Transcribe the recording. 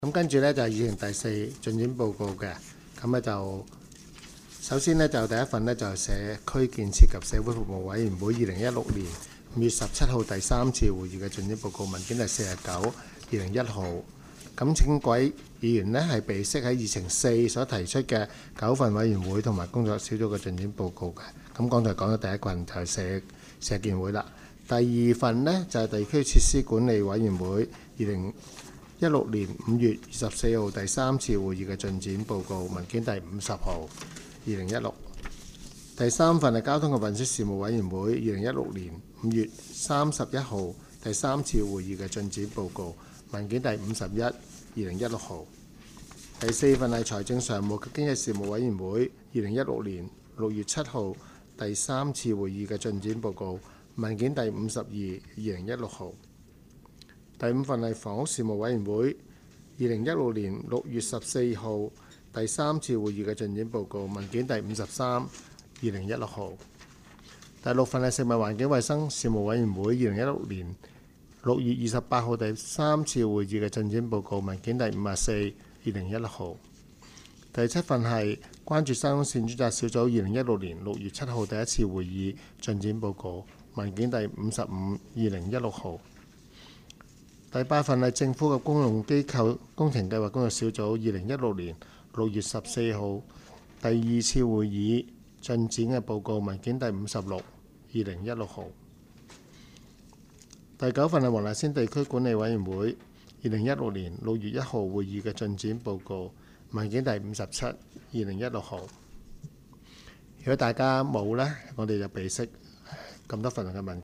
咁跟住呢，就係議程第4進展報告嘅。咁咧就首先呢，就第一份呢，就係社區建設及社會服務委員會2016年5月17號第3次會議嘅進展報告，文件第49 2001號。咁請各位議員呢，係備悉喺議程4所提出嘅9份委員會同埋工作小組嘅進展報告嘅。咁剛才講咗第一份就係社建會啦。第二份呢，就係地區設施管理委員會2016年5月24號第3次會議嘅進展報告，文件第50號2016。第三份係交通及運輸事務委員會2016年5月31號第3次會議嘅進展報告，文件第51 2016號。第四份係財政常務及經濟事務委員會2016年6月7號第3次會議嘅進展報告，文件第52 2016號。第五份係房屋事務委員會2016年6月14號第3次會議嘅進展報告，文件第53 2016號。第六份係食物環境衞生事務委員會2016年6月28號第3次會議嘅進展報告，文件第54 2016號。第七份係關注沙中線專責小組2016年6月7號第1次會議進展報告，文件第55 2016號。第八份係政府及公用機構工程計劃工作小組2016年6月14號第2次會議進展嘅報告，文件第56 2016號。第九份係黃大仙地區管理委員會2016年6月1號會議嘅進展報告，文件第57 2016號。如果大家冇呢，我哋就備悉咁多份嘅文